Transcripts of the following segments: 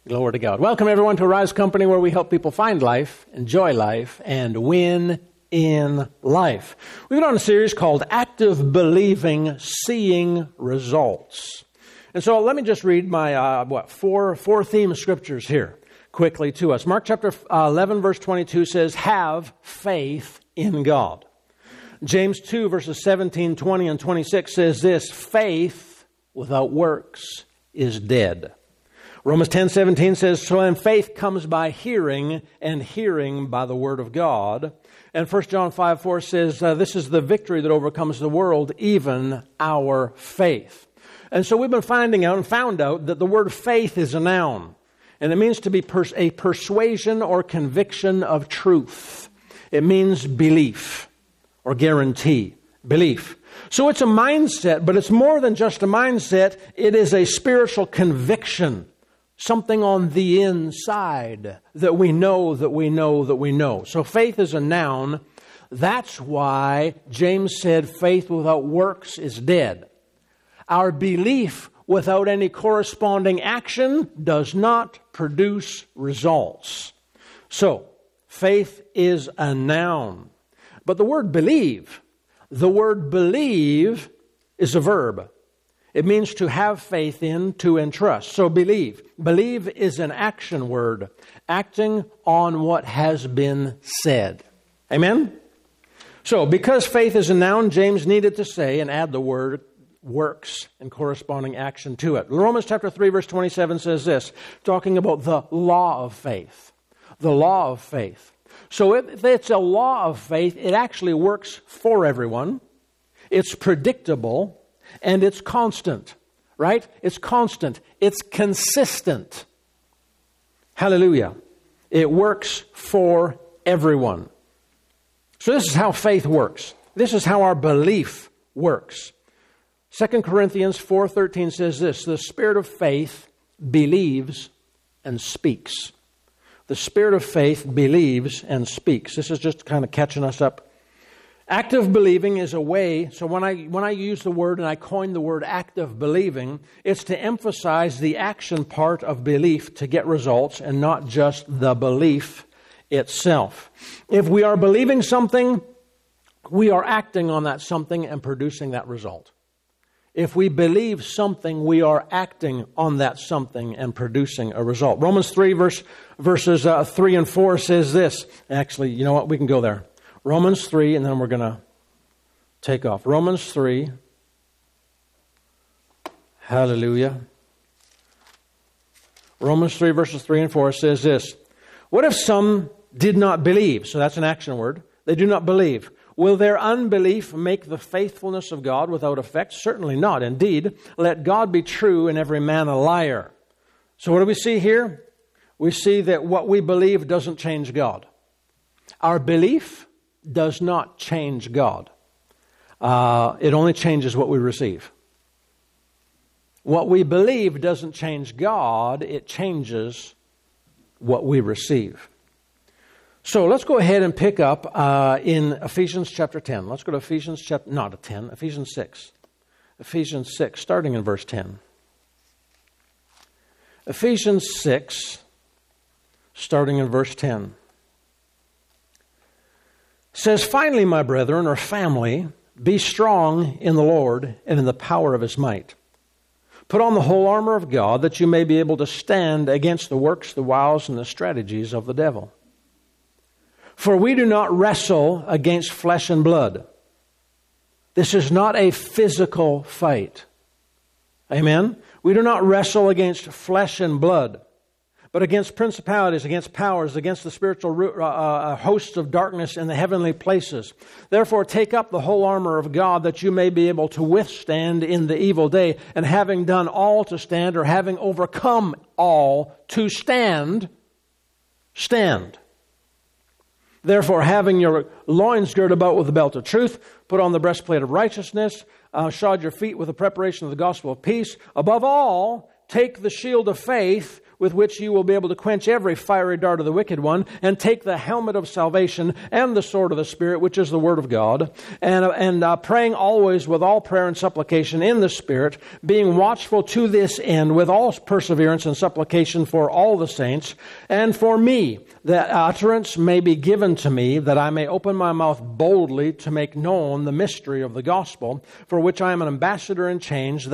Glory to God. Welcome, everyone, to Arise Company, where we help people find life, enjoy life, and win in life. We've been on a series called Active Believing, Seeing Results. And so let me just read my, four theme scriptures here quickly to us. Mark chapter 11, verse 22 says, have faith in God. James 2, verses 17, 20, and 26 says this, faith without works is dead. Romans 10:17 says, so then faith comes by hearing, and hearing by the word of God. And 1 John 5:4 says, this is the victory that overcomes the world, even our faith. And so we've been found out that the word faith is a noun. And it means to be a persuasion or conviction of truth. It means belief or guarantee, belief. So it's a mindset, but it's more than just a mindset. It is a spiritual conviction. Something on the inside that we know, that we know, that we know. So faith is a noun. That's why James said faith without works is dead. Our belief without any corresponding action does not produce results. So faith is a noun. But the word believe is a verb. It means to have faith in, to entrust. So believe. Believe is an action word, acting on what has been said. Amen? So because faith is a noun, James needed to say and add the word works and corresponding action to it. Romans chapter 3, verse 27 says this, talking about the law of faith. The law of faith. So if it's a law of faith, it actually works for everyone. It's predictable. And it's constant, right? It's constant. It's consistent. Hallelujah. It works for everyone. So this is how faith works. This is how our belief works. 2 Corinthians 4:13 says this, the spirit of faith believes and speaks. The spirit of faith believes and speaks. This is just kind of catching us up. Active believing is a way, so when I use the word and I coin the word active believing, it's to emphasize the action part of belief to get results and not just the belief itself. If we are believing something, we are acting on that something and producing that result. If we believe something, we are acting on that something and producing a result. Romans 3 verses 3 and 4 says this. Actually, you know what? We can go there. Romans 3, and then we're going to take off. Romans 3. Hallelujah. Romans 3, verses 3 and 4 says this. What if some did not believe? So that's an action word. They do not believe. Will their unbelief make the faithfulness of God without effect? Certainly not. Indeed, let God be true and every man a liar. So what do we see here? We see that what we believe doesn't change God. Our belief does not change God. It only changes what we receive. What we believe doesn't change God. It changes what we receive. So let's go ahead and pick up in Ephesians chapter 10. Let's go to Ephesians 6. Ephesians 6, starting in verse 10. Ephesians 6, starting in verse 10. Says, finally, my brethren, or family, be strong in the Lord and in the power of His might. Put on the whole armor of God, that you may be able to stand against the works, the wiles, and the strategies of the devil. For we do not wrestle against flesh and blood. This is not a physical fight. Amen? We do not wrestle against flesh and blood, but against principalities, against powers, against the spiritual hosts of darkness in the heavenly places. Therefore, take up the whole armor of God, that you may be able to withstand in the evil day, and having done all to stand, or having overcome all to stand, stand. Therefore, having your loins girded about with the belt of truth, put on the breastplate of righteousness, shod your feet with the preparation of the gospel of peace. Above all, take the shield of faith with which you will be able to quench every fiery dart of the wicked one, and take the helmet of salvation and the sword of the Spirit, which is the Word of God, and praying always with all prayer and supplication in the Spirit, being watchful to this end with all perseverance and supplication for all the saints, and for me, that utterance may be given to me, that I may open my mouth boldly to make known the mystery of the gospel, for which I am an ambassador in chains,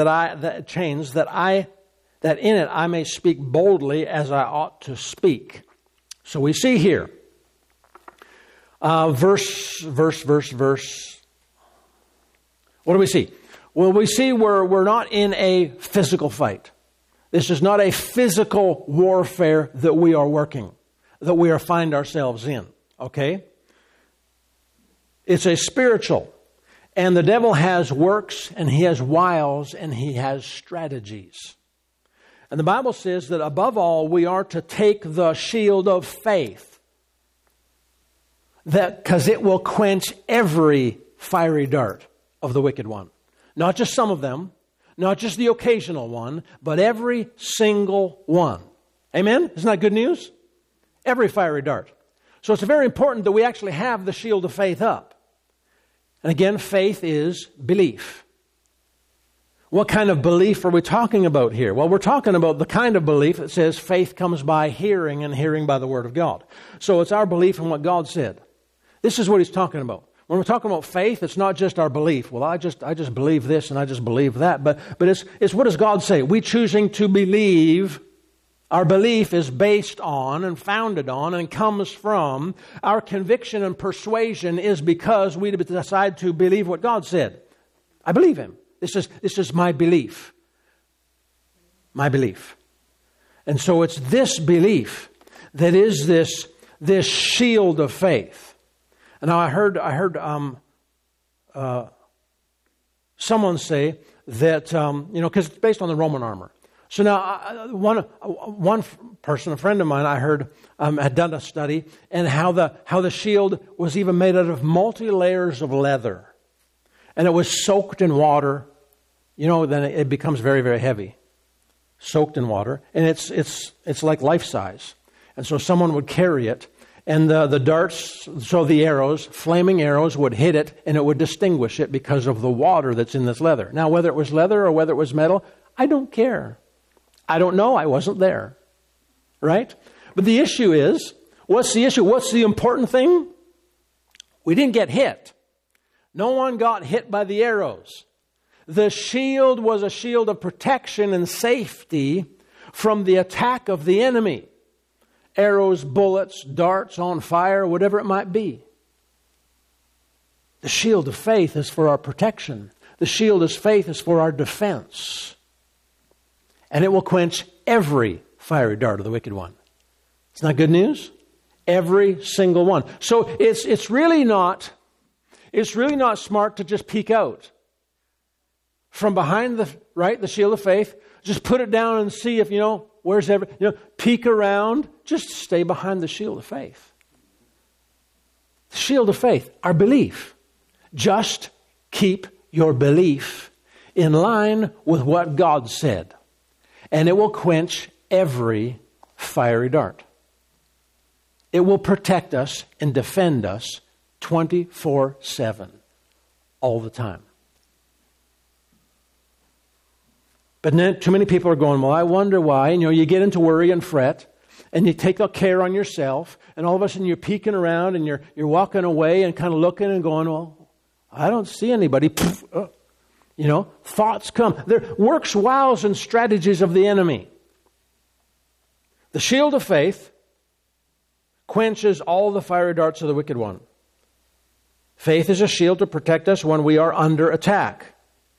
that in it I may speak boldly as I ought to speak. So we see here, verse. What do we see? Well, we see we're not in a physical fight. This is not a physical warfare that we are working, that we find ourselves in, okay? It's a spiritual. And the devil has works, and he has wiles, and he has strategies. And the Bible says that above all, we are to take the shield of faith, because it will quench every fiery dart of the wicked one. Not just some of them, not just the occasional one, but every single one. Amen? Isn't that good news? Every fiery dart. So it's very important that we actually have the shield of faith up. And again, faith is belief. What kind of belief are we talking about here? Well, we're talking about the kind of belief that says faith comes by hearing, and hearing by the Word of God. So it's our belief in what God said. This is what he's talking about. When we're talking about faith, it's not just our belief. Well, I just believe this and I just believe that. But it's what does God say? We choosing to believe. Our belief is based on and founded on and comes from our conviction and persuasion is because we decide to believe what God said. I believe Him. This is my belief. My belief. And so it's this belief that is this shield of faith. And now I heard someone say that, because it's based on the Roman armor. So now one person, a friend of mine, I heard had done a study and how the shield was even made out of multi-layers of leather. And it was soaked in water. Then it becomes very, very heavy. Soaked in water. And it's like life-size. And so someone would carry it. And the darts, so the arrows, flaming arrows, would hit it. And it would distinguish it because of the water that's in this leather. Now, whether it was leather or whether it was metal, I don't care. I don't know. I wasn't there. Right? But the issue is, what's the issue? What's the important thing? We didn't get hit. No one got hit by the arrows. The shield was a shield of protection and safety from the attack of the enemy. Arrows, bullets, darts on fire, whatever it might be. The shield of faith is for our protection. The shield of faith is for our defense. And it will quench every fiery dart of the wicked one. Isn't that good news? Every single one. So it's really not smart to just peek out from behind the shield of faith. Just put it down and see if, peek around. Just stay behind the shield of faith. The shield of faith, our belief. Just keep your belief in line with what God said. And it will quench every fiery dart. It will protect us and defend us 24/7, all the time. But too many people are going, well, I wonder why. You get into worry and fret, and you take a care on yourself, and all of a sudden you're peeking around, and you're walking away and kind of looking and going, well, I don't see anybody. Thoughts come. There works, wiles, and strategies of the enemy. The shield of faith quenches all the fiery darts of the wicked one. Faith is a shield to protect us when we are under attack.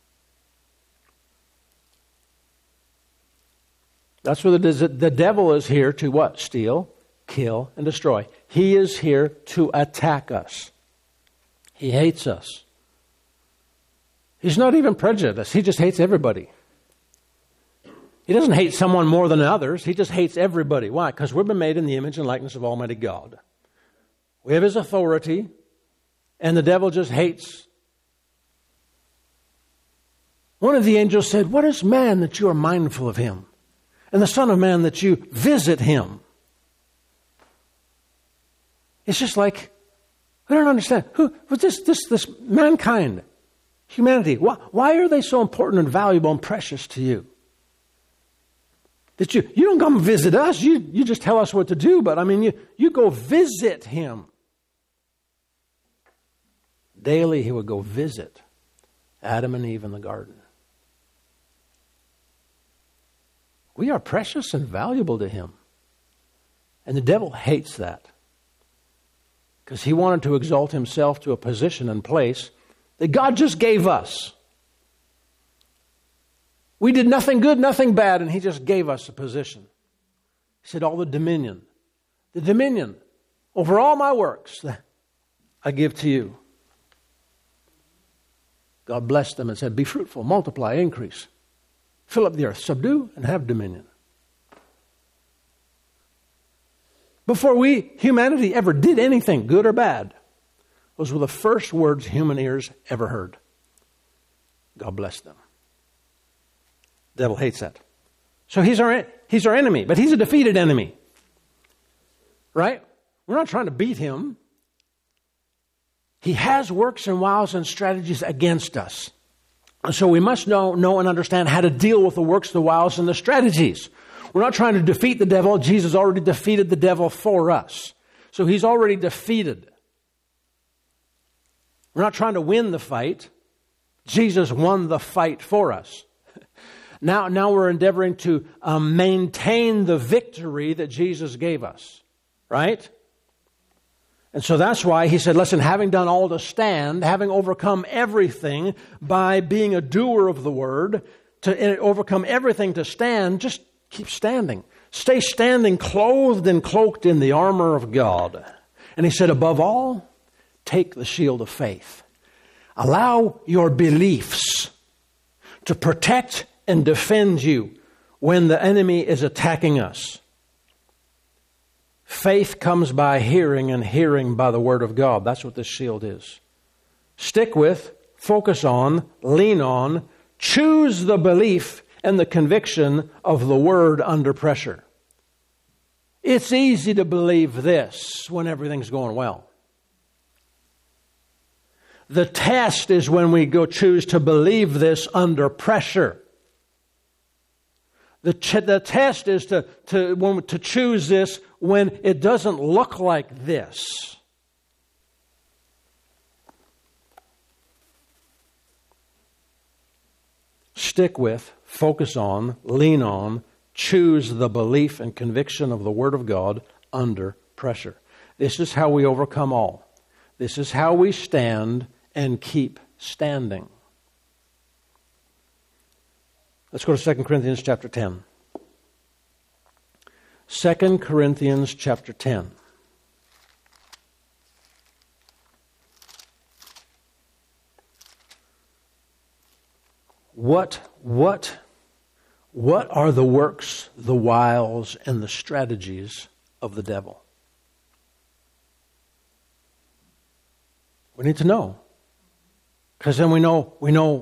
That's where the devil is here to what? Steal, kill, and destroy. He is here to attack us. He hates us. He's not even prejudiced. He just hates everybody. He doesn't hate someone more than others. He just hates everybody. Why? Because we've been made in the image and likeness of Almighty God. We have His authority, and the devil just hates. One of the angels said, "What is man that you are mindful of him? and the Son of Man that you visit him. It's just like, I don't understand. This mankind, humanity, why are they so important and valuable and precious to you? That you don't come visit us, you just tell us what to do, but I mean, you go visit him. Daily he would go visit Adam and Eve in the garden. We are precious and valuable to him. And the devil hates that. Because he wanted to exalt himself to a position and place that God just gave us. We did nothing good, nothing bad, and he just gave us a position. He said, all the dominion over all my works, I give to you. God blessed them and said, be fruitful, multiply, increase. Fill up the earth, subdue, and have dominion. Before humanity ever did anything, good or bad, those were the first words human ears ever heard. God bless them. The devil hates that. So he's our enemy, but he's a defeated enemy. Right? We're not trying to beat him. He has works and wiles and strategies against us. And so we must know and understand how to deal with the works, the wiles, and the strategies. We're not trying to defeat the devil. Jesus already defeated the devil for us. So he's already defeated. We're not trying to win the fight. Jesus won the fight for us. Now we're endeavoring to maintain the victory that Jesus gave us. Right? And so that's why he said, listen, having done all to stand, having overcome everything by being a doer of the word, to overcome everything to stand, just keep standing. Stay standing, clothed and cloaked in the armor of God. And he said, above all, take the shield of faith. Allow your beliefs to protect and defend you when the enemy is attacking us. Faith comes by hearing, and hearing by the Word of God. That's what this shield is. Stick with, focus on, lean on, choose the belief and the conviction of the Word under pressure. It's easy to believe this when everything's going well. The test is when we choose to believe this under pressure. The test is to choose this when it doesn't look like this. Stick with, focus on, lean on, choose the belief and conviction of the Word of God under pressure. This is how we overcome all. This is how we stand and keep standing. Let's go to 2 Corinthians chapter 10. 2 Corinthians chapter 10. What are the works, the wiles, and the strategies of the devil? We need to know. Because then we know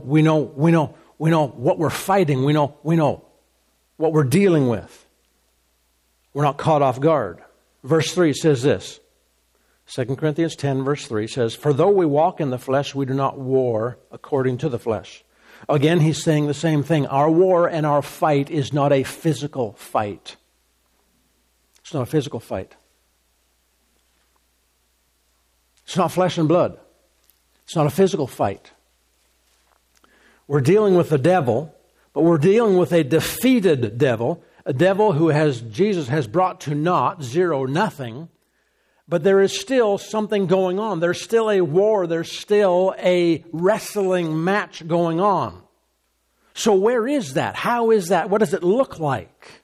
what we're fighting. We know what we're dealing with. We're not caught off guard. Verse 3 says this. 2 Corinthians 10 verse 3 says, for though we walk in the flesh, we do not war according to the flesh. Again, he's saying the same thing. Our war and our fight is not a physical fight. It's not a physical fight. It's not flesh and blood. It's not a physical fight. We're dealing with the devil, but we're dealing with a defeated devil, a devil who Jesus has brought to naught, zero, nothing. But there is still something going on. There's still a war. There's still a wrestling match going on. So where is that? How is that? What does it look like?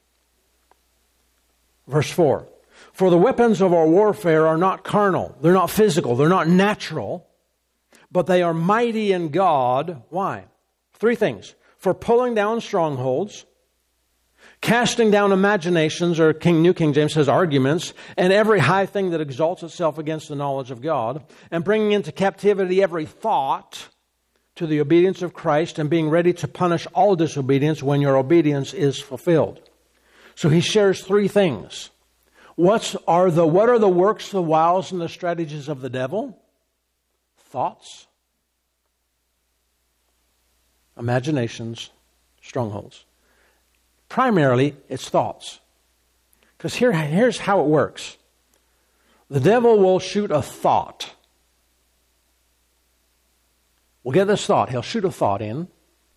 Verse 4. For the weapons of our warfare are not carnal. They're not physical. They're not natural. But they are mighty in God. Why? 3 things. For pulling down strongholds, casting down imaginations, or New King James says arguments, and every high thing that exalts itself against the knowledge of God, and bringing into captivity every thought to the obedience of Christ, and being ready to punish all disobedience when your obedience is fulfilled. So he shares three things. What are the works, the wiles, and the strategies of the devil? Thoughts, imaginations, strongholds. Primarily, it's thoughts. Because here's how it works. The devil will shoot a thought. We'll get this thought. He'll shoot a thought in.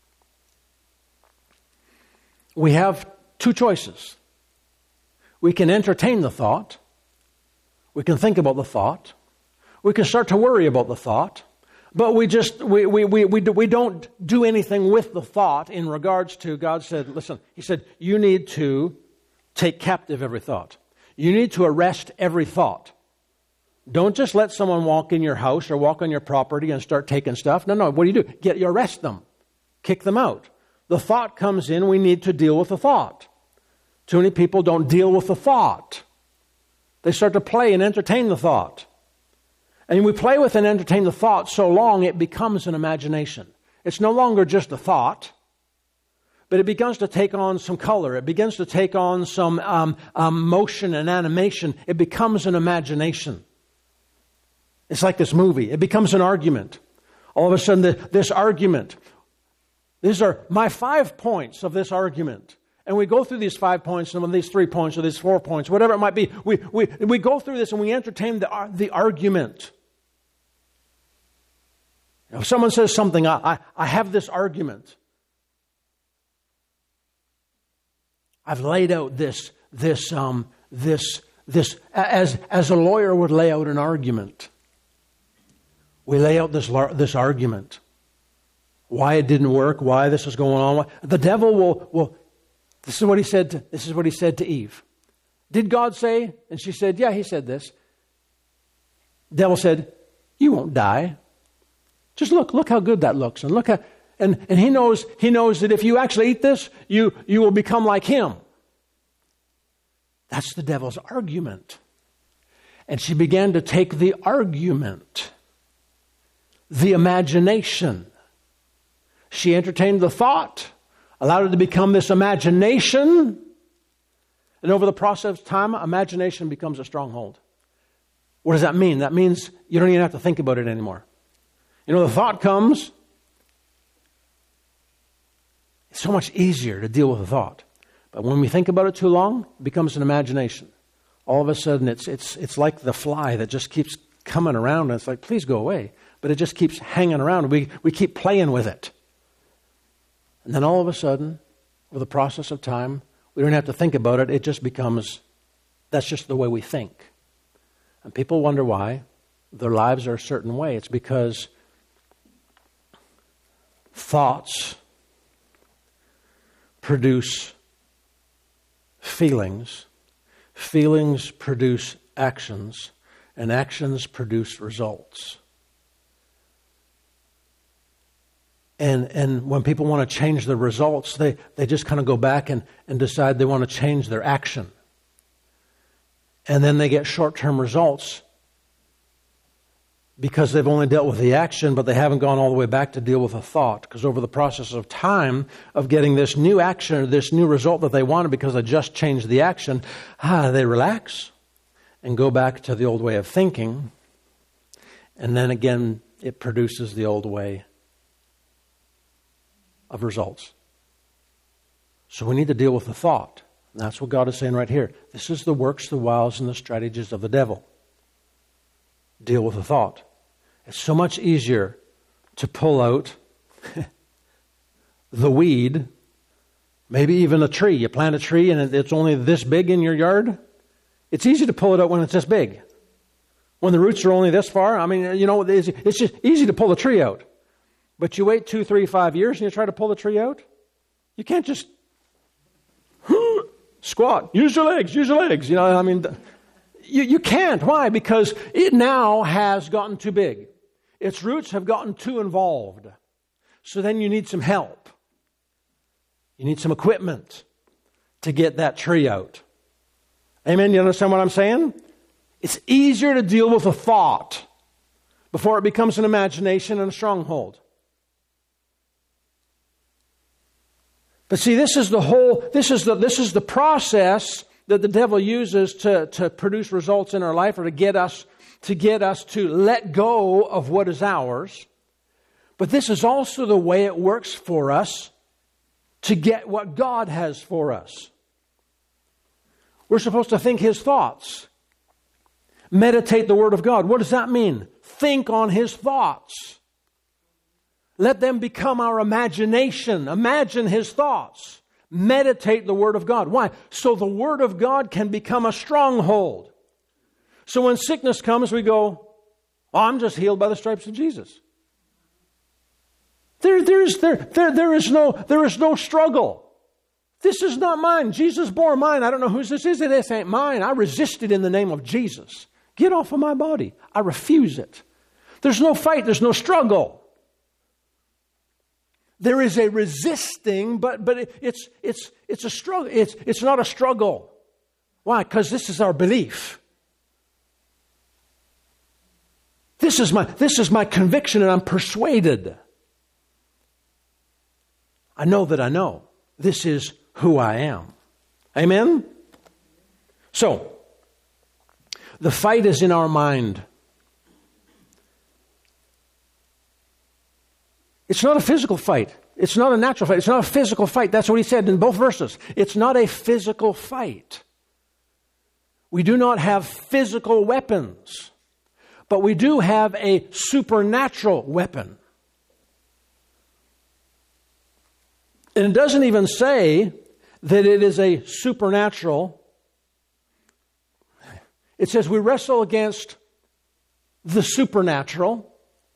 We have two choices. We can entertain the thought. We can think about the thought. We can start to worry about the thought. But we don't do anything with the thought in regards to, God said, listen, He said, you need to take captive every thought. You need to arrest every thought. Don't just let someone walk in your house or walk on your property and start taking stuff. No. What do? You arrest them. Kick them out. The thought comes in, we need to deal with the thought. Too many people don't deal with the thought. They start to play and entertain the thought. And we play with and entertain the thought so long it becomes an imagination. It's no longer just a thought, but it begins to take on some color. It begins to take on some motion and animation. It becomes an imagination. It's like this movie. It becomes an argument. All of a sudden, this argument. These are my 5 points of this argument. And we go through these 5 points, and these 3 points, or these 4 points, whatever it might be. We go through this and we entertain the argument. If someone says something, I have this argument. I've laid out this as a lawyer would lay out an argument. We lay out this argument. Why it didn't work, why this is going on. The devil will this is what he said to Eve. Did God say? And she said, yeah, He said this. The devil said, you won't die. Just look how good that looks. And and he knows that if you actually eat this, you will become like him. That's the devil's argument. And she began to take the argument, the imagination. She entertained the thought, allowed it to become this imagination. And over the process of time, imagination becomes a stronghold. What does that mean? That means you don't even have to think about it anymore. You know, the thought comes. It's so much easier to deal with a thought. But when we think about it too long, it becomes an imagination. All of a sudden, it's like the fly that just keeps coming around. And it's like, please go away. But it just keeps hanging around. We keep playing with it. And then all of a sudden, over the process of time, we don't have to think about it. It just becomes, that's just the way we think. And people wonder why their lives are a certain way. It's because thoughts produce feelings. Feelings produce actions. And actions produce results. And when people want to change the results, they just kind of go back and decide they want to change their action. And then they get short-term results because they've only dealt with the action, but they haven't gone all the way back to deal with a thought. Because over the process of time of getting this new action or this new result that they wanted because they just changed the action, they relax and go back to the old way of thinking. And then again, it produces the old way of results. So we need to deal with the thought. And that's what God is saying right here. This is the works, the wiles, and the strategies of the devil. Deal with the thought. It's so much easier to pull out the weed, maybe even a tree. You plant a tree and it's only this big in your yard. It's easy to pull it out when it's this big. When the roots are only this far, I mean, you know, it's just easy to pull the tree out. But you wait 2, 3, 5 years and you try to pull the tree out, you can't just squat. Use your legs. You know, I mean, you can't. Why? Because it now has gotten too big. Its roots have gotten too involved. So then you need some help. You need some equipment to get that tree out. Amen? You understand what I'm saying? It's easier to deal with a thought before it becomes an imagination and a stronghold. But see, this is the process that the devil uses to produce results in our life, or to get us to let go of what is ours. But this is also the way it works for us to get what God has for us. We're supposed to think His thoughts. Meditate the Word of God. What does that mean? Think on His thoughts. Let them become our imagination. Imagine His thoughts. Meditate the Word of God. Why? So the Word of God can become a stronghold. So when sickness comes, we go, oh, I'm just healed by the stripes of Jesus. There is no struggle. This is not mine. Jesus bore mine. I don't know whose this is. This ain't mine. I resist it in the name of Jesus. Get off of my body. I refuse it. There's no fight. There's no struggle. There is a resisting, but it's a struggle. It's not a struggle. Why? Because this is our belief. This is my conviction, and I'm persuaded. I know that I know. This is who I am. Amen? So, the fight is in our mind. It's not a physical fight. It's not a natural fight. It's not a physical fight. That's what he said in both verses. It's not a physical fight. We do not have physical weapons, but we do have a supernatural weapon. And it doesn't even say that it is a supernatural. It says we wrestle against the supernatural.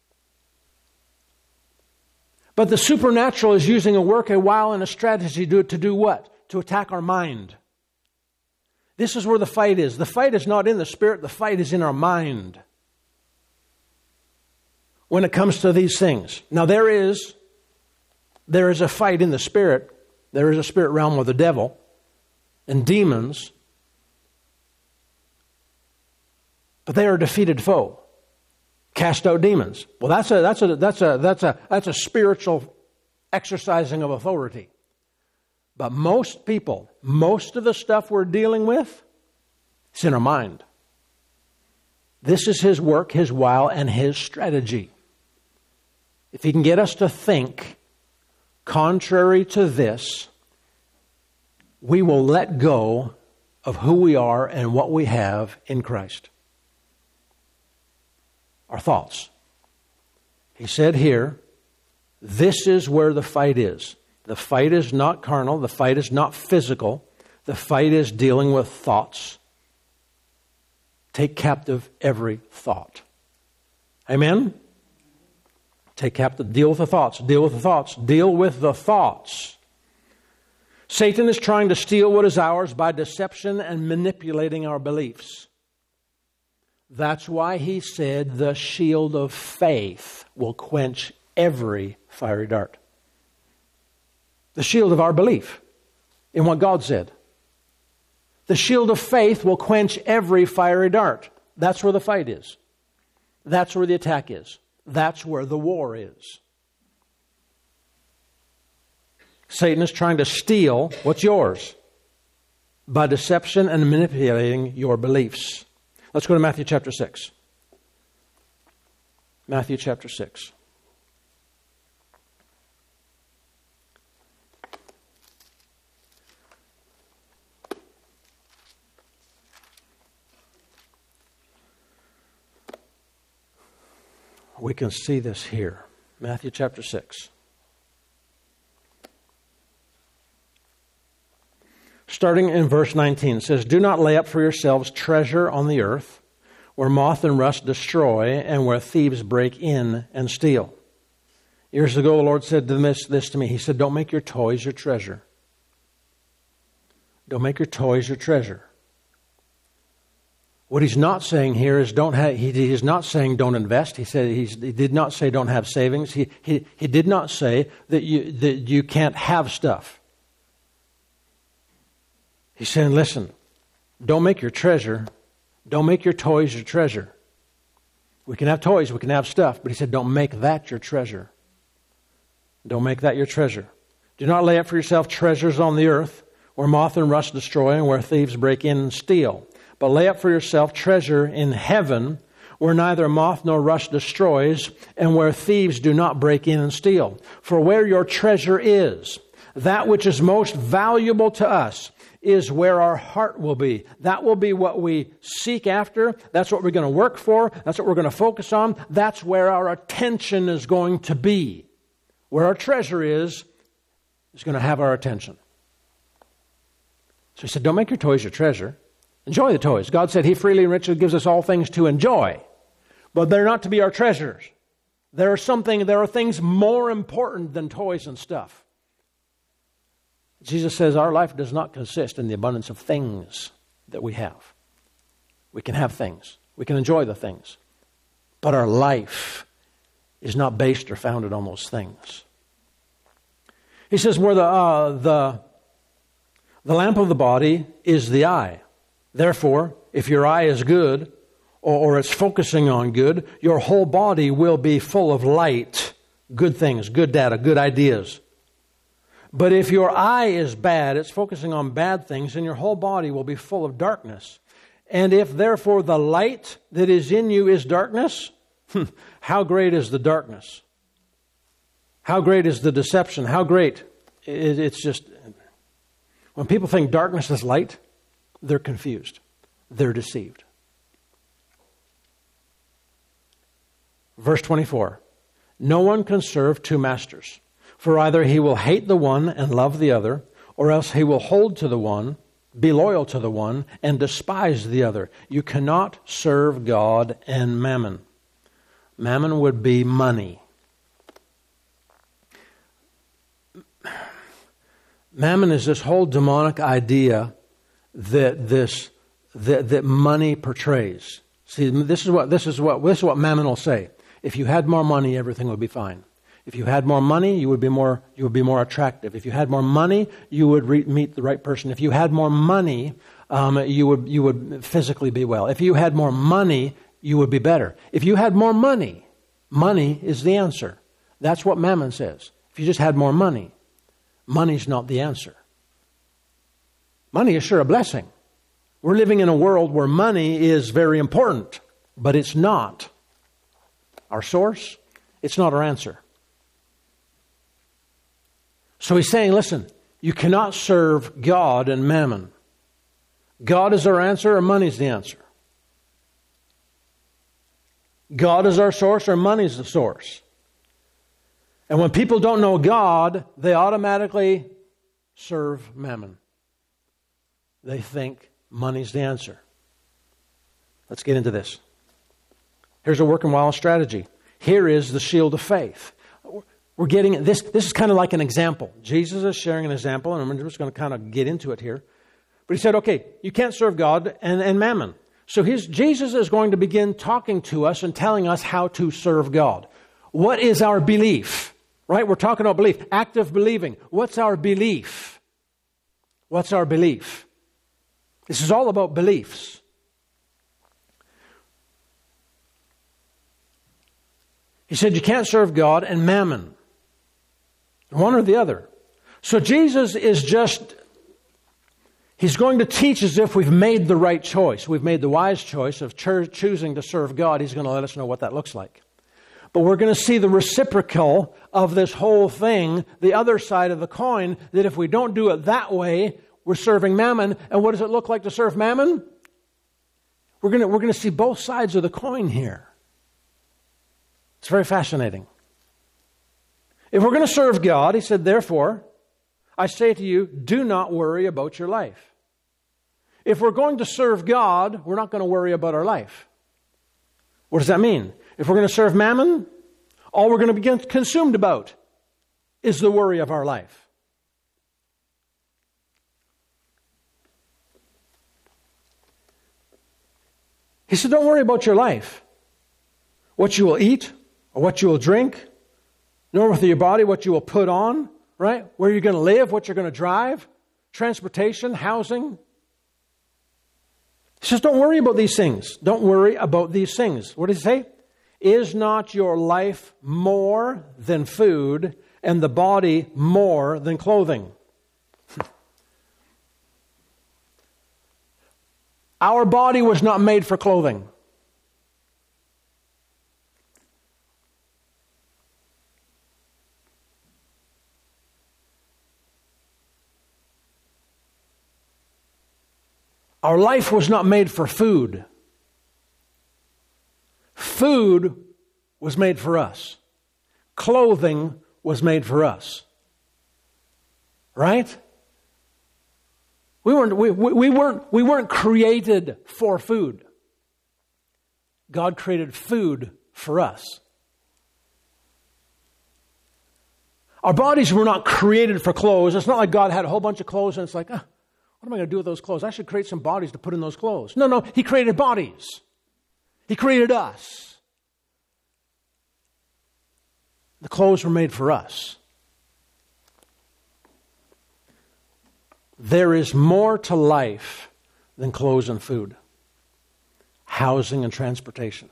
But the supernatural is using a work, a while, and a strategy to do what? To attack our mind. This is where the fight is. The fight is not in the spirit. The fight is in our mind. When it comes to these things. Now there is a fight in the spirit. There is a spirit realm with the devil and demons. But they are a defeated foe. Cast out demons. Well, that's a spiritual exercising of authority. But most people, most of the stuff we're dealing with, it's in our mind. This is his work, his wile, and his strategy. If he can get us to think contrary to this, we will let go of who we are and what we have in Christ. Our thoughts. He said here, this is where the fight is. The fight is not carnal. The fight is not physical. The fight is dealing with thoughts. Take captive every thought. Amen? Take captive, deal with the thoughts, deal with the thoughts, deal with the thoughts. Satan is trying to steal what is ours by deception and manipulating our beliefs. That's why he said the shield of faith will quench every fiery dart. The shield of our belief in what God said. The shield of faith will quench every fiery dart. That's where the fight is. That's where the attack is. That's where the war is. Satan is trying to steal what's yours by deception and manipulating your beliefs. Let's go to Matthew chapter 6. Matthew chapter 6. We can see this here. Matthew chapter 6. Starting in verse 19, it says, "Do not lay up for yourselves treasure on the earth, where moth and rust destroy, and where thieves break in and steal." Years ago, the Lord said this to me. He said, don't make your toys your treasure. Don't make your toys your treasure. What he's not saying here is he is not saying don't invest. He did not say don't have savings. He did not say that you can't have stuff. He's saying, listen, don't make your treasure, don't make your toys your treasure. We can have toys, we can have stuff, but he said don't make that your treasure. Don't make that your treasure. Do not lay up for yourself treasures on the earth, where moth and rust destroy and where thieves break in and steal. But lay up for yourself treasure in heaven, where neither moth nor rust destroys and where thieves do not break in and steal. For where your treasure is, that which is most valuable to us is where our heart will be. That will be what we seek after. That's what we're going to work for. That's what we're going to focus on. That's where our attention is going to be. Where our treasure is going to have our attention. So he said, don't make your toys your treasure. Enjoy the toys. God said He freely and richly gives us all things to enjoy. But they're not to be our treasures. There are things more important than toys and stuff. Jesus says our life does not consist in the abundance of things that we have. We can have things. We can enjoy the things. But our life is not based or founded on those things. He says where the lamp of the body is the eye. Therefore, if your eye is good, or it's focusing on good, your whole body will be full of light, good things, good data, good ideas. But if your eye is bad, it's focusing on bad things, then your whole body will be full of darkness. And if therefore the light that is in you is darkness, how great is the darkness? How great is the deception? How great? It's just, when people think darkness is light, they're confused. They're deceived. Verse 24, no one can serve two masters, for either he will hate the one and love the other, or else he will hold to the one, be loyal to the one, and despise the other. You cannot serve God and mammon. Mammon would be money. Mammon is this whole demonic idea that money portrays. See, this is what mammon will say. If you had more money, everything would be fine. If you had more money, you would be more attractive. If you had more money, you would meet the right person. If you had more money, you would physically be well. If you had more money, you would be better. If you had more money, money is the answer. That's what mammon says. If you just had more money, money's not the answer. Money is sure a blessing. We're living in a world where money is very important, but it's not our source. It's not our answer. So he's saying, listen, you cannot serve God and mammon. God is our answer or money's the answer. God is our source or money's the source. And when people don't know God, they automatically serve mammon. They think money's the answer. Let's get into this. Here's a working wild strategy. Here is the shield of faith. We're getting this. This is kind of like an example. Jesus is sharing an example, and I'm just going to kind of get into it here. But he said, okay, you can't serve God and mammon. So Jesus is going to begin talking to us and telling us how to serve God. What is our belief? Right? We're talking about belief. Active believing. What's our belief? What's our belief? This is all about beliefs. He said you can't serve God and mammon. One or the other. So Jesus is He's going to teach as if we've made the right choice. We've made the wise choice of choosing to serve God. He's going to let us know what that looks like. But we're going to see the reciprocal of this whole thing, the other side of the coin, that if we don't do it that way, we're serving mammon. And what does it look like to serve mammon? We're going to see both sides of the coin here. It's very fascinating. If we're going to serve God, he said, therefore, I say to you, do not worry about your life. If we're going to serve God, we're not going to worry about our life. What does that mean? If we're going to serve mammon, all we're going to be consumed about is the worry of our life. He said, don't worry about your life. What you will eat or what you will drink, nor with your body what you will put on, right? Where you're going to live, what you're going to drive, transportation, housing. He says, don't worry about these things. Don't worry about these things. What does he say? Is not your life more than food, and the body more than clothing. Our body was not made for clothing. Our life was not made for food. Food was made for us. Clothing was made for us. Right? We weren't created for food. God created food for us. Our bodies were not created for clothes. It's not like God had a whole bunch of clothes and it's like, what am I going to do with those clothes? I should create some bodies to put in those clothes. No, He created bodies. He created us. The clothes were made for us. There is more to life than clothes and food, housing and transportation.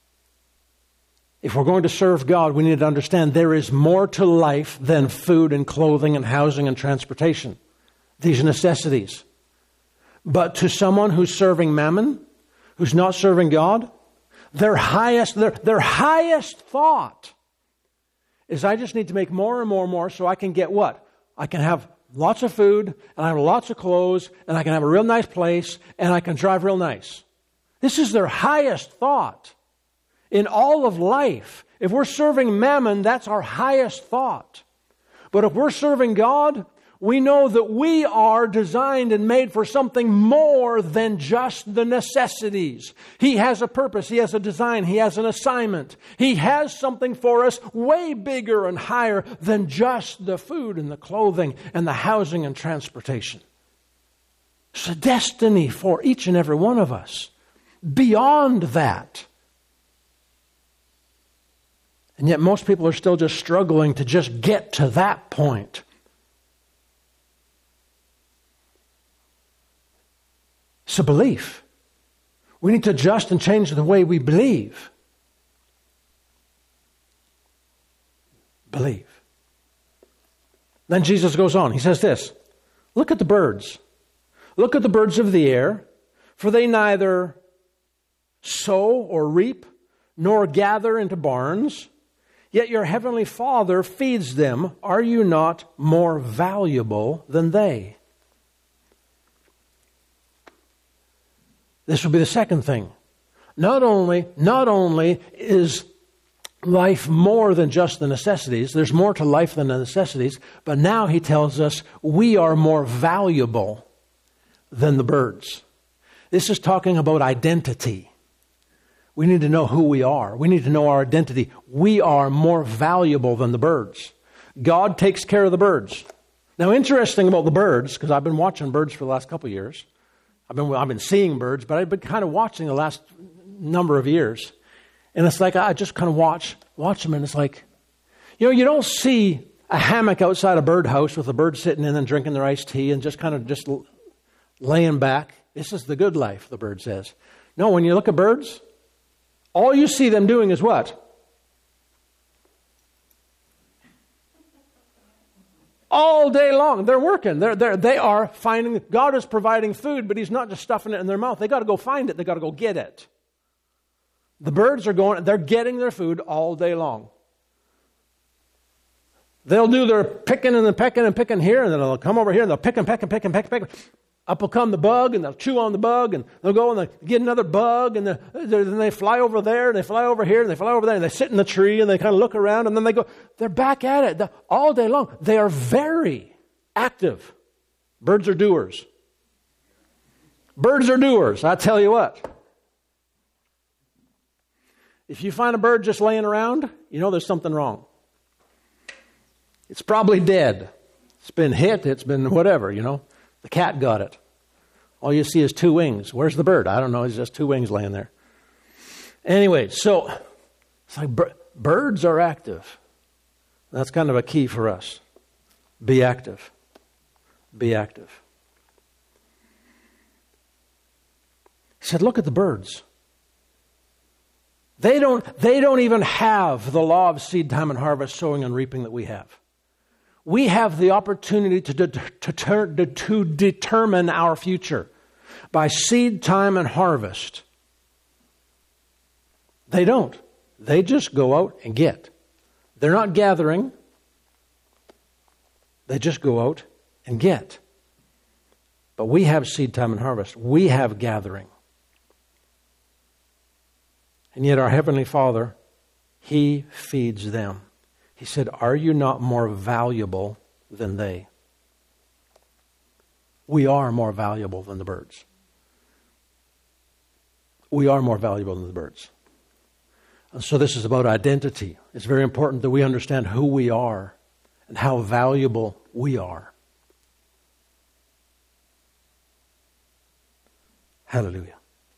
If we're going to serve God, we need to understand there is more to life than food and clothing and housing and transportation. These are necessities. But to someone who's serving mammon, who's not serving God, their highest thought is, I just need to make more and more and more so I can get what? I can have lots of food, and I have lots of clothes, and I can have a real nice place, and I can drive real nice. This is their highest thought in all of life. If we're serving mammon, that's our highest thought. But if we're serving God, we know that we are designed and made for something more than just the necessities. He has a purpose. He has a design. He has an assignment. He has something for us way bigger and higher than just the food and the clothing and the housing and transportation. It's a destiny for each and every one of us. Beyond that. And yet most people are still just struggling to just get to that point. It's a belief. We need to adjust and change the way we believe. Believe. Then Jesus goes on. He says this, look at the birds. Look at the birds of the air, for they neither sow or reap, nor gather into barns, yet your heavenly Father feeds them. Are you not more valuable than they? This will be the second thing. Not only is life more than just the necessities, there's more to life than the necessities, but now he tells us we are more valuable than the birds. This is talking about identity. We need to know who we are. We need to know our identity. We are more valuable than the birds. God takes care of the birds. Now, interesting about the birds, because I've been watching birds for the last couple of years. I've been seeing birds, but I've been kind of watching the last number of years. And it's like I just kind of watch them, and it's like, you don't see a hammock outside a birdhouse with a bird sitting in and drinking their iced tea and just kind of just laying back. This is the good life, the bird says. No, when you look at birds, all you see them doing is what? All day long, they're working. They are finding, God is providing food, but He's not just stuffing it in their mouth. They got to go find it. They got to go get it. The birds are going, they're getting their food all day long. They'll do their picking and picking here, and then they'll come over here and they'll pick and peck and pick and peck and peck. Up will come the bug, and they'll chew on the bug, and they'll go and they'll get another bug, and then they fly over there, and they fly over here, and they fly over there, and they sit in the tree, and they kind of look around, and then they go, they're back at it all day long. They are very active. Birds are doers. Birds are doers, I tell you what. If you find a bird just laying around, you know there's something wrong. It's probably dead. It's been hit, it's been whatever, The cat got it. All you see is two wings. Where's the bird? I don't know. It's just two wings laying there. Anyway, so it's like birds are active. That's kind of a key for us. Be active. Be active. He said, look at the birds. They don't even have the law of seed time and harvest, sowing and reaping that we have. We have the opportunity to determine our future by seed time and harvest. They don't. They just go out and get. They're not gathering. They just go out and get. But we have seed time and harvest. We have gathering. And yet our Heavenly Father, He feeds them. He said, are you not more valuable than they? We are more valuable than the birds. We are more valuable than the birds. And so this is about identity. It's very important that we understand who we are and how valuable we are. Hallelujah.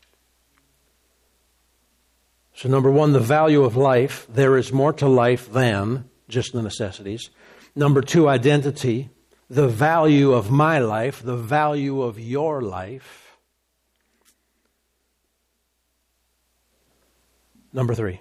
So number one, the value of life. There is more to life than just the necessities. Number two, identity. The value of my life, the value of your life. Number three.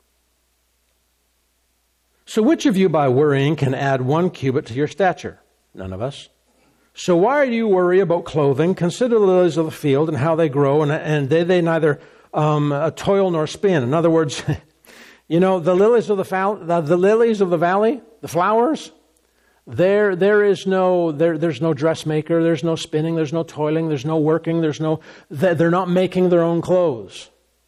So which of you by worrying can add 1 cubit to your stature? None of us. So why do you worry about clothing? Consider the lilies of the field and how they grow, and they neither toil nor spin. In other words, you know, the lilies of the valley, the flowers, there's no dressmaker, there's no spinning, there's no toiling, there's no working, they're not making their own clothes.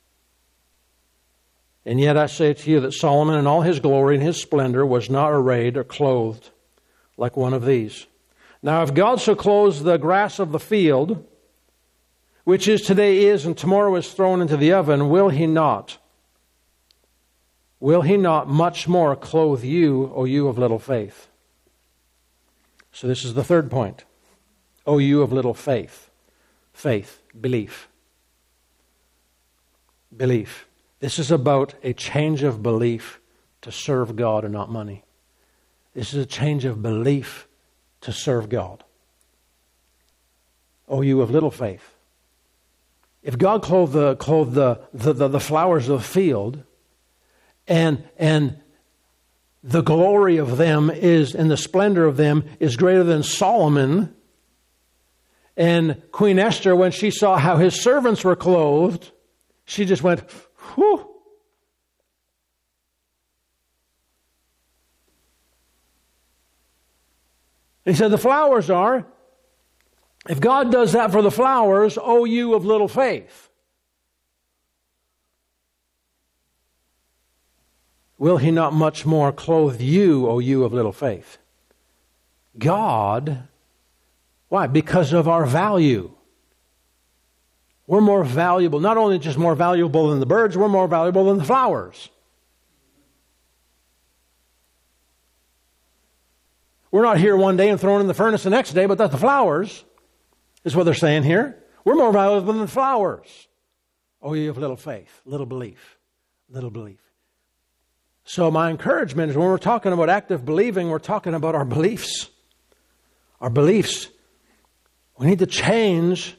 And yet I say to you that Solomon in all his glory and his splendor was not arrayed or clothed like one of these. Now if God so clothes the grass of the field, which is today is and tomorrow is thrown into the oven, will He not much more clothe you, O you of little faith? So this is the third point. O you of little faith. Faith, belief. Belief. This is about a change of belief to serve God and not money. This is a change of belief to serve God. O you of little faith. If God clothed the flowers of the field, and the glory of them is, and the splendor of them is greater than Solomon, and Queen Esther, when she saw how his servants were clothed, she just went, whew. He said, the flowers are, if God does that for the flowers, O you of little faith, will He not much more clothe you, O you of little faith? God, why? Because of our value. We're more valuable, not only just more valuable than the birds, we're more valuable than the flowers. We're not here one day and thrown in the furnace the next day, but that's the flowers, is what they're saying here. We're more valuable than the flowers. Oh, you have little faith, little belief, little belief. So my encouragement is when we're talking about active believing, we're talking about our beliefs. Our beliefs. We need to change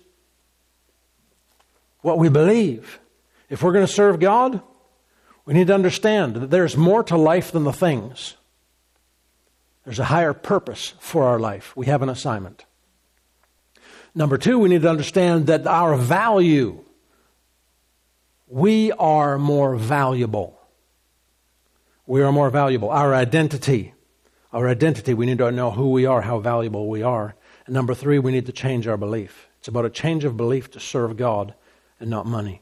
what we believe. If we're going to serve God, we need to understand that there's more to life than the things. There's a higher purpose for our life. We have an assignment. Number two, we need to understand that our value, we are more valuable. We are more valuable. Our identity, we need to know who we are, how valuable we are. And number three, we need to change our belief. It's about a change of belief to serve God and not money.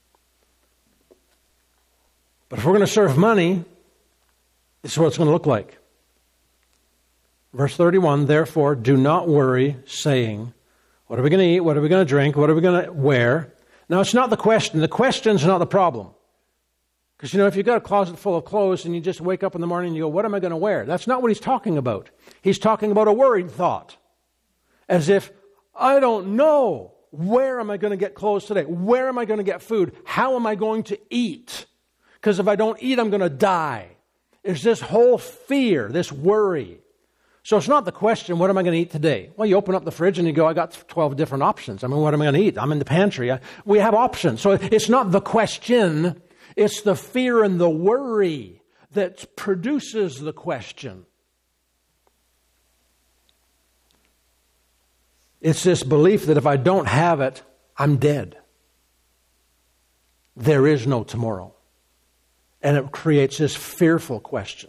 But if we're going to serve money, this is what it's going to look like. Verse 31, therefore, do not worry, saying, what are we going to eat? What are we going to drink? What are we going to wear? Now, it's not the question. The question's not the problem. Because, if you've got a closet full of clothes and you just wake up in the morning and you go, what am I going to wear? That's not what he's talking about. He's talking about a worried thought. As if, I don't know, where am I going to get clothes today? Where am I going to get food? How am I going to eat? Because if I don't eat, I'm going to die. It's this whole fear, this worry. So it's not the question, what am I going to eat today? Well, you open up the fridge and you go, I got 12 different options. What am I going to eat? I'm in the pantry. We have options. So it's not the question, it's the fear and the worry that produces the question. It's this belief that if I don't have it, I'm dead. There is no tomorrow. And it creates this fearful question.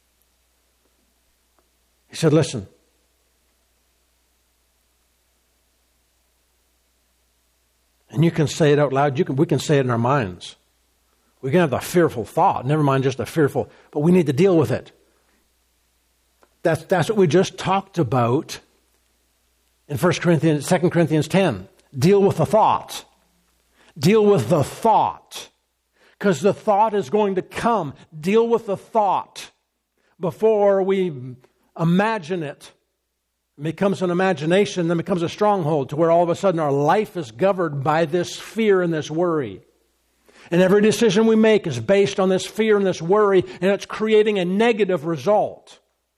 He said, listen, and you can say it out loud. We can say it in our minds. We can have the fearful thought, never mind just the fearful, but we need to deal with it. That's what we just talked about in 2 Corinthians 10. Deal with the thought. Deal with the thought. Because the thought is going to come. Deal with the thought before we imagine it. It becomes an imagination, then becomes a stronghold to where all of a sudden our life is governed by this fear and this worry. And every decision we make is based on this fear and this worry, and it's creating a negative result.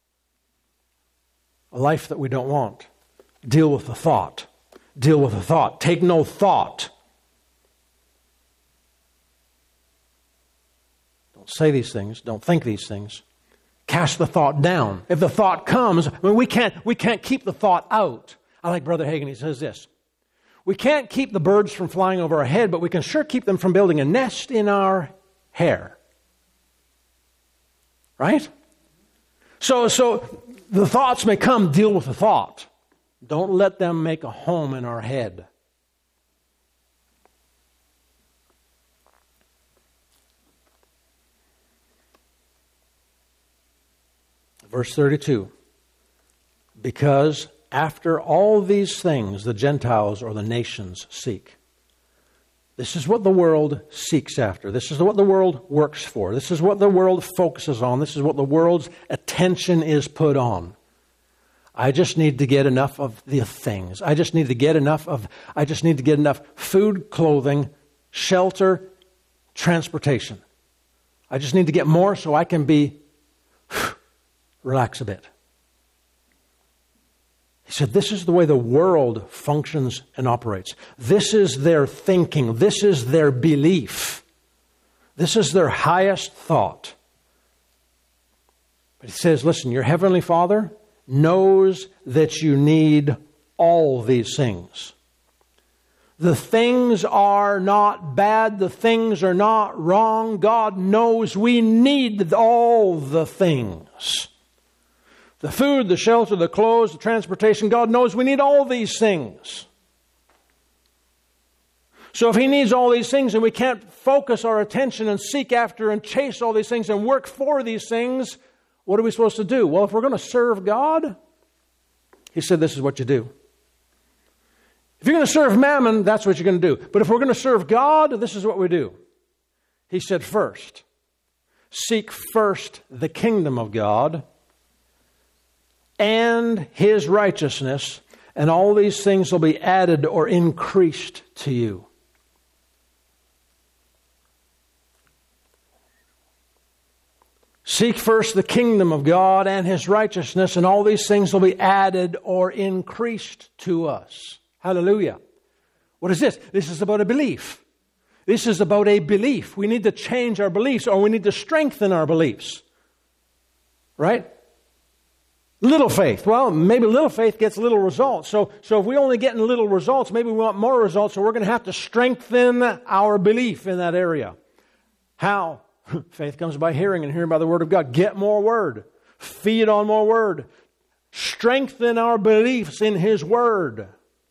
A life that we don't want. Deal with the thought. Deal with the thought. Take no thought. Don't say these things. Don't think these things. Cast the thought down. If the thought comes, we can't keep the thought out. I like Brother Hagin. He says this. We can't keep the birds from flying over our head, but we can sure keep them from building a nest in our hair. Right? So the thoughts may come. Deal with the thought. Don't let them make a home in our head. Verse 32. Because after all these things the Gentiles or the nations seek. This is what the world seeks after. This is what the world works for. This is what the world focuses on. This is what the world's attention is put on. I just need to get enough of the things. I just need to get enough food, clothing, shelter, transportation. I just need to get more so I can relax a bit. He said, this is the way the world functions and operates. This is their thinking. This is their belief. This is their highest thought. But he says, listen, your heavenly Father knows that you need all these things. The things are not bad. The things are not wrong. God knows we need all the things. The food, the shelter, the clothes, the transportation. God knows we need all these things. So if He needs all these things and we can't focus our attention and seek after and chase all these things and work for these things, what are we supposed to do? Well, if we're going to serve God, He said this is what you do. If you're going to serve Mammon, that's what you're going to do. But if we're going to serve God, this is what we do. He said first, seek first the kingdom of God and His righteousness, and all these things will be added or increased to you. Seek first the kingdom of God and His righteousness, and all these things will be added or increased to us. Hallelujah. What is this? This is about a belief. This is about a belief. We need to change our beliefs, or we need to strengthen our beliefs. Right? Little faith. Well, maybe little faith gets little results. So if we only get little results, maybe we want more results, so we're going to have to strengthen our belief in that area. How? Faith comes by hearing, and hearing by the Word of God. Get more Word. Feed on more Word. Strengthen our beliefs in His Word.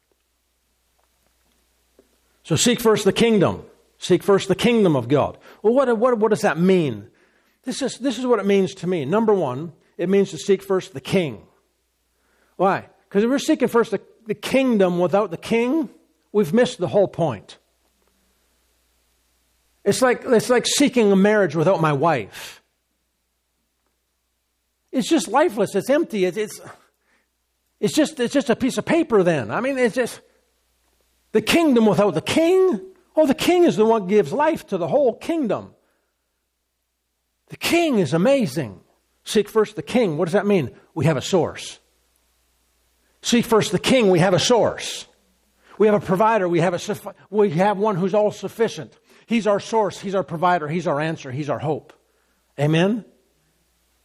So seek first the kingdom. Seek first the kingdom of God. Well, what does that mean? This is what it means to me. Number one, it means to seek first the king. Why? Because if we're seeking first the kingdom without the king, we've missed the whole point. It's like seeking a marriage without my wife. It's just lifeless. It's empty. It's just a piece of paper then. I mean, it's just the kingdom without the king. Oh, the king is the one who gives life to the whole kingdom. The king is amazing. Seek first the king. What does that mean? We have a source. Seek first the king. We have a source. We have a provider. We have one who's all sufficient. He's our source. He's our provider. He's our answer. He's our hope. Amen?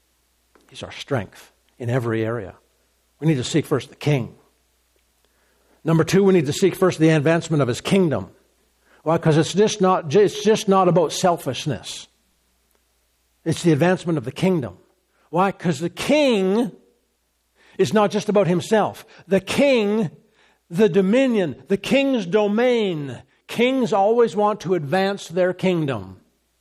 He's our strength in every area. We need to seek first the king. Number 2, we need to seek first the advancement of His kingdom. Why? Because it's just not about selfishness. It's the advancement of the kingdom. Why? Because the king is not just about himself. The king, the dominion, the king's domain. Kings always want to advance their kingdom.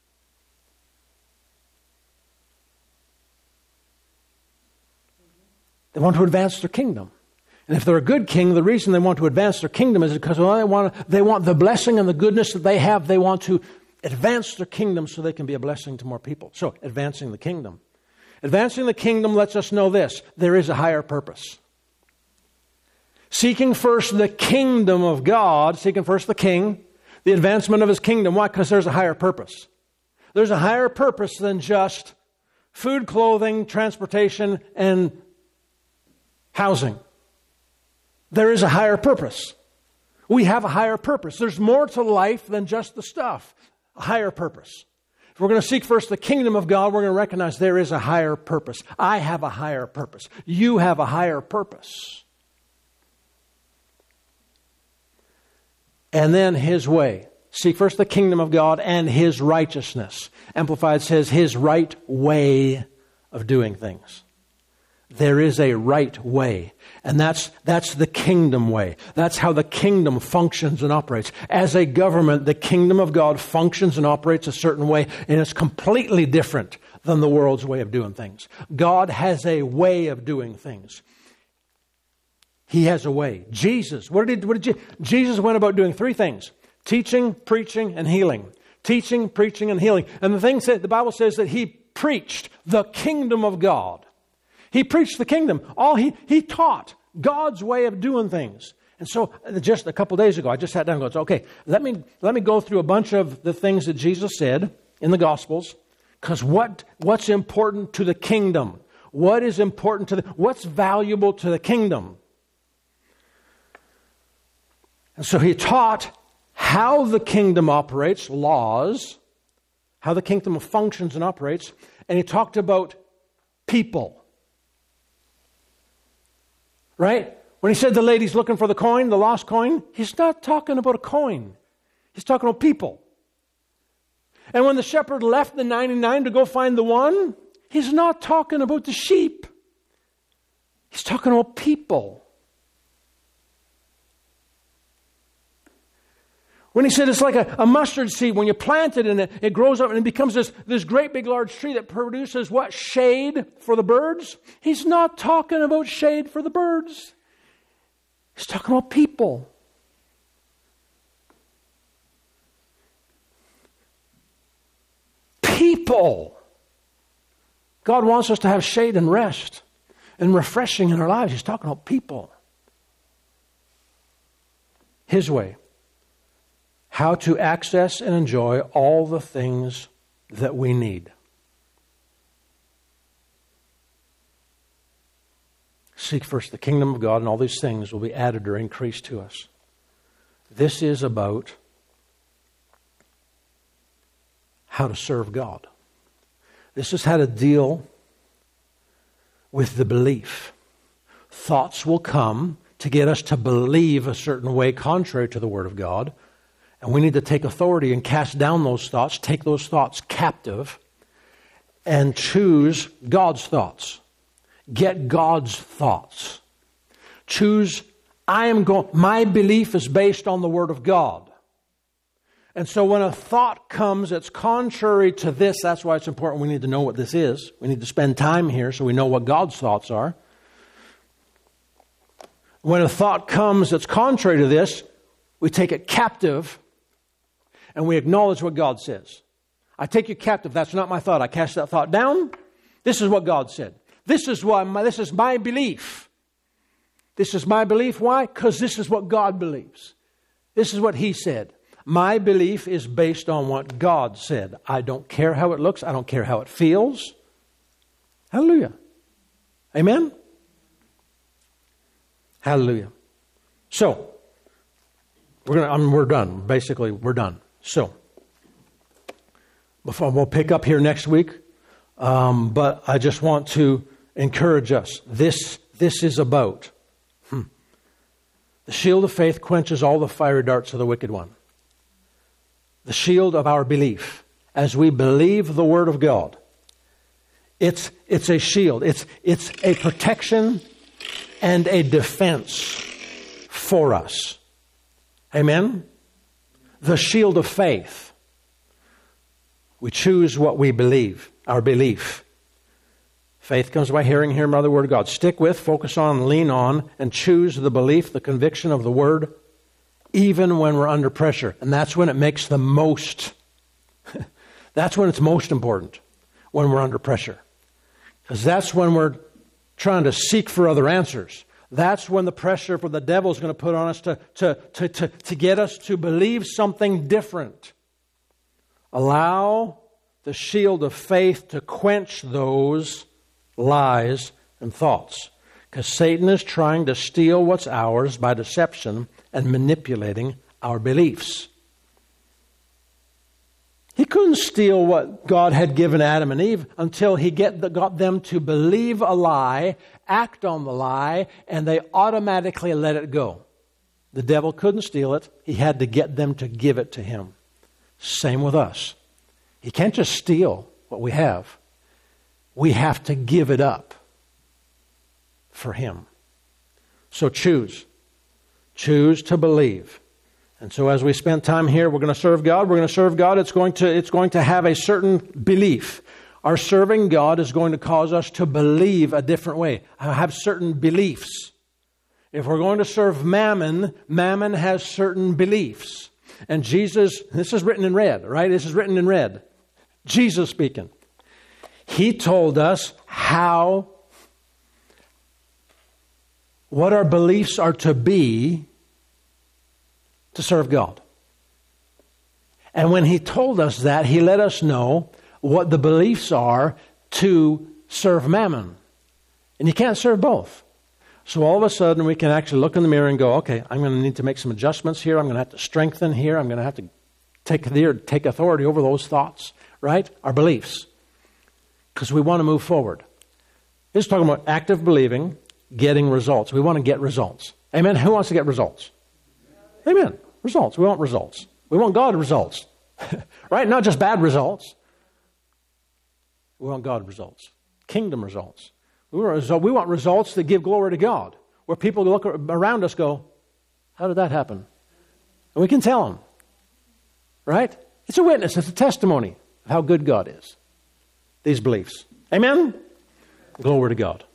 They want to advance their kingdom. And if they're a good king, the reason they want to advance their kingdom is because they want the blessing and the goodness that they have. They want to advance their kingdom so they can be a blessing to more people. So, advancing the kingdom. Advancing the kingdom lets us know this: there is a higher purpose. Seeking first the kingdom of God, seeking first the king, the advancement of His kingdom. Why? Because there's a higher purpose. There's a higher purpose than just food, clothing, transportation, and housing. There is a higher purpose. We have a higher purpose. There's more to life than just the stuff. A higher purpose. If we're going to seek first the kingdom of God, we're going to recognize there is a higher purpose. I have a higher purpose. You have a higher purpose. And then His way. Seek first the kingdom of God and His righteousness. Amplified says His right way of doing things. There is a right way. And that's the kingdom way. That's how the kingdom functions and operates. As a government, the kingdom of God functions and operates a certain way, and it's completely different than the world's way of doing things. God has a way of doing things. He has a way. Jesus, Jesus went about doing 3 things: teaching, preaching, and healing. Teaching, preaching, and healing. And the Bible says that He preached the kingdom of God. He preached the kingdom. He taught God's way of doing things. And so just a couple days ago, I just sat down and goes, okay, let me go through a bunch of the things that Jesus said in the Gospels. Because what's important to the kingdom? What is important what's valuable to the kingdom? And so He taught how the kingdom operates, laws, how the kingdom functions and operates. And He talked about people. Right? When He said the lady's looking for the coin, the lost coin, He's not talking about a coin. He's talking about people. And when the shepherd left the 99 to go find the one, He's not talking about the sheep. He's talking about people. When He said it's like a mustard seed, when you plant it and it grows up and it becomes this great big large tree that produces what? Shade for the birds? He's not talking about shade for the birds. He's talking about people. People. God wants us to have shade and rest and refreshing in our lives. He's talking about people. His way. How to access and enjoy all the things that we need. Seek first the kingdom of God, and all these things will be added or increased to us. This is about how to serve God. This is how to deal with the belief. Thoughts will come to get us to believe a certain way contrary to the Word of God. And we need to take authority and cast down those thoughts, take those thoughts captive, and choose God's thoughts. Get God's thoughts. Choose, my belief is based on the Word of God. And so when a thought comes that's contrary to this, that's why it's important we need to know what this is. We need to spend time here so we know what God's thoughts are. When a thought comes that's contrary to this, we take it captive. And we acknowledge what God says. I take you captive. That's not my thought. I cast that thought down. This is what God said. This is my belief. This is my belief. Why? Because this is what God believes. This is what He said. My belief is based on what God said. I don't care how it looks. I don't care how it feels. Hallelujah. Amen? Hallelujah. So, we're done. Basically, we're done. So, we'll pick up here next week, but I just want to encourage us. This is about The shield of faith quenches all the fiery darts of the wicked one. The shield of our belief, as we believe the Word of God. It's a shield. It's a protection and a defense for us. Amen? The shield of faith. We choose what we believe, our belief. Faith comes by hearing by the Word of God. Stick with, focus on, lean on, and choose the belief, the conviction of the Word, even when we're under pressure. And that's when it makes the most. That's when it's most important, when we're under pressure. Because that's when we're trying to seek for other answers. That's when the pressure for the devil is going to put on us to get us to believe something different. Allow the shield of faith to quench those lies and thoughts. Because Satan is trying to steal what's ours by deception and manipulating our beliefs. He couldn't steal what God had given Adam and Eve until he got them to believe a lie, act on the lie, and they automatically let it go. The devil couldn't steal it. He had to get them to give it to him. Same with us. He can't just steal what we have. We have to give it up for him. So choose. Choose to believe. And so as we spend time here, we're going to serve God. We're going to serve God. It's going to have a certain belief. Our serving God is going to cause us to believe a different way, have certain beliefs. If we're going to serve Mammon, Mammon has certain beliefs. And Jesus, this is written in red, right? This is written in red. Jesus speaking. He told us what our beliefs are to be to serve God. And when he told us that, he let us know what the beliefs are to serve Mammon. And you can't serve both. So all of a sudden we can actually look in the mirror and go, okay, I'm going to need to make some adjustments here. I'm going to have to strengthen here. I'm going to have to take authority over those thoughts, right? Our beliefs. Because we want to move forward. This is talking about active believing, getting results. We want to get results. Amen? Who wants to get results? Amen. Results. We want results. We want God results. Right? Not just bad results. We want God results. Kingdom results. We want results that give glory to God. Where people look around us go, how did that happen? And we can tell them. Right? It's a witness. It's a testimony of how good God is. These beliefs. Amen? Glory to God.